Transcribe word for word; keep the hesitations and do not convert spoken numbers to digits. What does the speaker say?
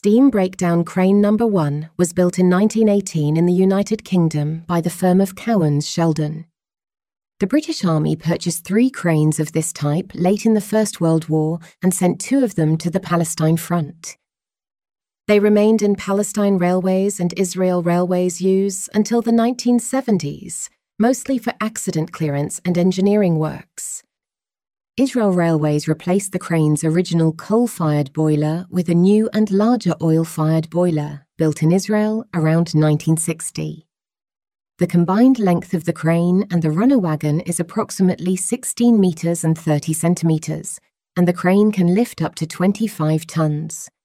Steam Breakdown Crane Number one was built in nineteen eighteen in the United Kingdom by the firm of Cowans Sheldon. The British Army purchased three cranes of this type late in the First World War and sent two of them to the Palestine front. They remained in Palestine Railways and Israel Railways use until the nineteen seventies, mostly for accident clearance and engineering works. Israel Railways replaced the crane's original coal-fired boiler with a new and larger oil-fired boiler, built in Israel around nineteen sixty. The combined length of the crane and the runner wagon is approximately sixteen metres and thirty centimetres, and the crane can lift up to twenty-five tonnes.